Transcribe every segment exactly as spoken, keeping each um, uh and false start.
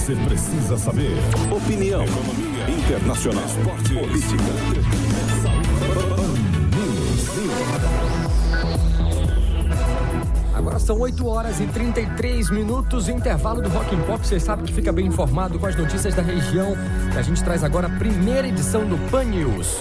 você precisa saber. Opinião, economia, internacional, esporte, política, Agora são oito horas e trinta e três minutos, intervalo do Rock and Pop. Você sabe que fica bem informado com as notícias da região. A gente traz agora a primeira edição do Pan News.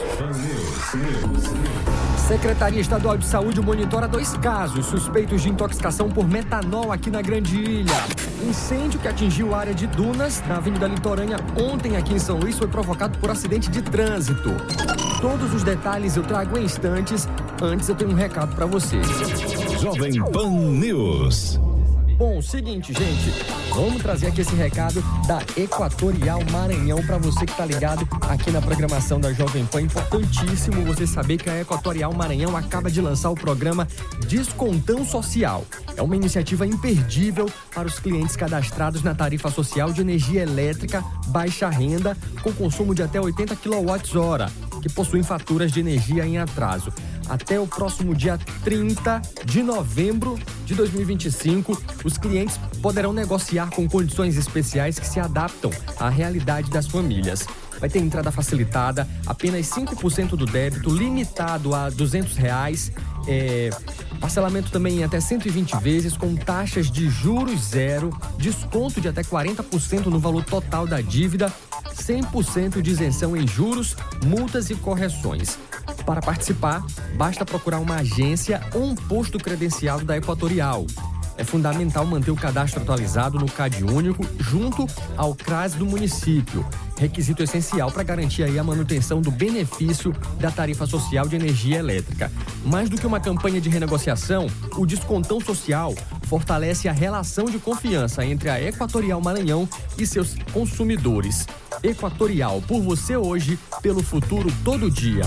Secretaria Estadual de Saúde monitora dois casos suspeitos de intoxicação por metanol aqui na Grande Ilha. Incêndio que atingiu a área de Dunas, na Avenida Litorânea, ontem aqui em São Luís, foi provocado por acidente de trânsito. Todos os detalhes eu trago em instantes. Antes eu tenho um recado para você. Jovem Pan News. Bom, seguinte, gente, vamos trazer aqui esse recado da Equatorial Maranhão para você que tá ligado aqui na programação da Jovem Pan. Importantíssimo você saber que a Equatorial Maranhão acaba de lançar o programa Descontão Social. É uma iniciativa imperdível para os clientes cadastrados na tarifa social de energia elétrica baixa renda com consumo de até oitenta quilowatt-hora, que possuem faturas de energia em atraso. Até o próximo dia trinta de novembro de dois mil e vinte e cinco, os clientes poderão negociar com condições especiais que se adaptam à realidade das famílias. Vai ter entrada facilitada, apenas cinco por cento do débito, limitado a duzentos reais, é, parcelamento também em até cento e vinte vezes, com taxas de juros zero, desconto de até quarenta por cento no valor total da dívida, cem por cento de isenção em juros, multas e correções. Para participar, basta procurar uma agência ou um posto credenciado da Equatorial. É fundamental manter o cadastro atualizado no C A D único junto ao C R A S do município. Requisito essencial para garantir aí a manutenção do benefício da tarifa social de energia elétrica. Mais do que uma campanha de renegociação, o Descontão Social fortalece a relação de confiança entre a Equatorial Maranhão e seus consumidores. Equatorial, por você hoje, pelo futuro todo dia.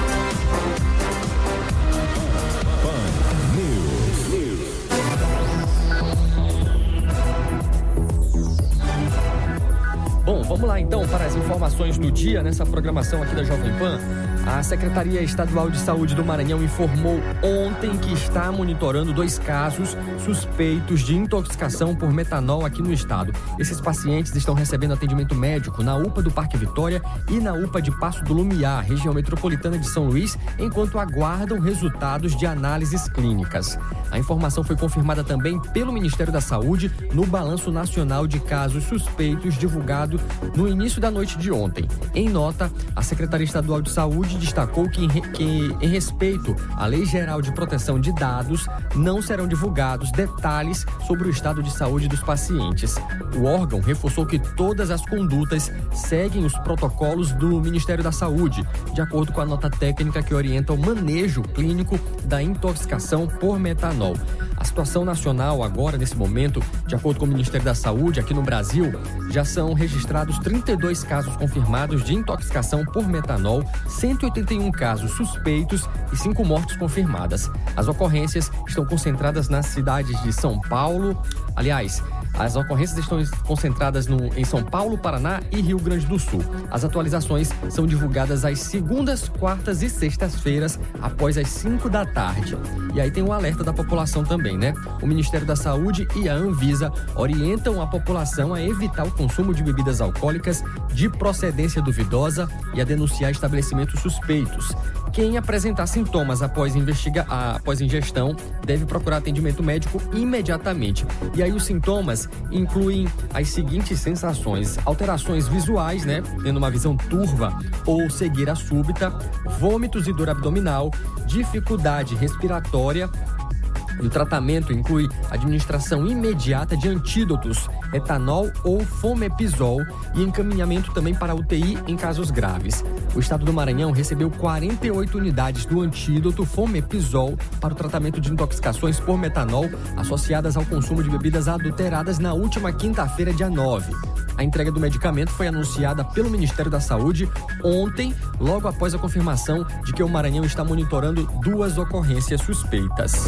Bom, vamos lá então para as informações do dia nessa programação aqui da Jovem Pan. A Secretaria Estadual de Saúde do Maranhão informou ontem que está monitorando dois casos suspeitos de intoxicação por metanol aqui no estado. Esses pacientes estão recebendo atendimento médico na U P A do Parque Vitória e na U P A de Passo do Lumiar, região metropolitana de São Luís, enquanto aguardam resultados de análises clínicas. A informação foi confirmada também pelo Ministério da Saúde no Balanço Nacional de Casos Suspeitos divulgado no início da noite de ontem. Em nota, a Secretaria Estadual de Saúde destacou que em, que, em respeito à Lei Geral de Proteção de Dados, não serão divulgados detalhes sobre o estado de saúde dos pacientes. O órgão reforçou que todas as condutas seguem os protocolos do Ministério da Saúde, de acordo com a nota técnica que orienta o manejo clínico da intoxicação por metanol. A situação nacional agora, nesse momento, de acordo com o Ministério da Saúde, aqui no Brasil, já são registrados trinta e dois casos confirmados de intoxicação por metanol, cento e oitenta e um casos suspeitos e cinco mortes confirmadas. As ocorrências estão concentradas nas cidades de São Paulo, aliás, as ocorrências estão concentradas no, em São Paulo, Paraná e Rio Grande do Sul. As atualizações são divulgadas às segundas, quartas e sextas-feiras, após as cinco da tarde. E aí tem um alerta da população também, né? O Ministério da Saúde e a Anvisa orientam a população a evitar o consumo de bebidas alcoólicas de procedência duvidosa e a denunciar estabelecimentos suspeitos. Quem apresentar sintomas após, investiga... após ingestão deve procurar atendimento médico imediatamente. E aí os sintomas incluem as seguintes sensações: alterações visuais, né? Tendo uma visão turva ou cegueira súbita, vômitos e dor abdominal, dificuldade respiratória. E o tratamento inclui administração imediata de antídotos, etanol ou fomepizol, e encaminhamento também para a U T I em casos graves. O estado do Maranhão recebeu quarenta e oito unidades do antídoto fomepizol para o tratamento de intoxicações por metanol associadas ao consumo de bebidas adulteradas na última quinta-feira, dia nove. A entrega do medicamento foi anunciada pelo Ministério da Saúde ontem, logo após a confirmação de que o Maranhão está monitorando duas ocorrências suspeitas.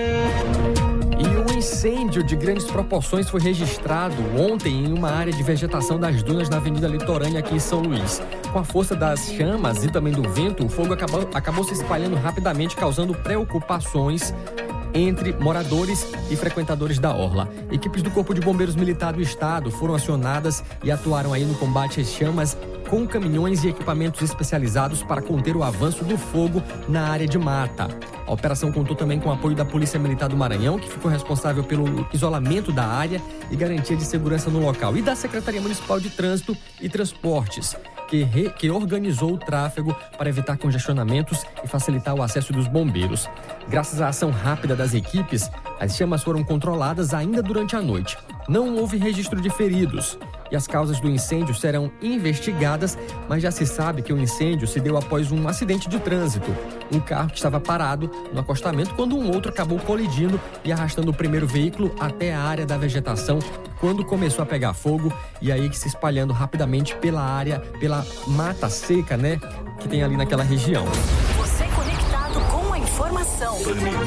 E um incêndio de grandes proporções foi registrado ontem em uma área de vegetação das dunas na Avenida Litorânea, aqui em São Luís. Com a força das chamas e também do vento, o fogo acabou, acabou se espalhando rapidamente, causando preocupações entre moradores e frequentadores da orla. Equipes do Corpo de Bombeiros Militar do Estado foram acionadas e atuaram aí no combate às chamas com caminhões e equipamentos especializados para conter o avanço do fogo na área de mata. A operação contou também com o apoio da Polícia Militar do Maranhão, que ficou responsável pelo isolamento da área e garantia de segurança no local, e da Secretaria Municipal de Trânsito e Transportes, que, re, que organizou o tráfego para evitar congestionamentos e facilitar o acesso dos bombeiros. Graças à ação rápida das equipes, as chamas foram controladas ainda durante a noite. Não houve registro de feridos e as causas do incêndio serão investigadas, mas já se sabe que o incêndio se deu após um acidente de trânsito. Um carro que estava parado no acostamento quando um outro acabou colidindo e arrastando o primeiro veículo até a área da vegetação, quando começou a pegar fogo e aí que se espalhando rapidamente pela área, pela mata seca, né, que tem ali naquela região. Você conectado com a informação.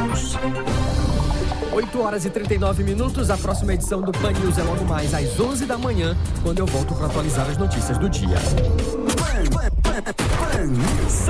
oito horas e trinta e nove minutos, a próxima edição do Pan News é logo mais às onze da manhã, quando eu volto para atualizar as notícias do dia. Pan, Pan, Pan, Pan News.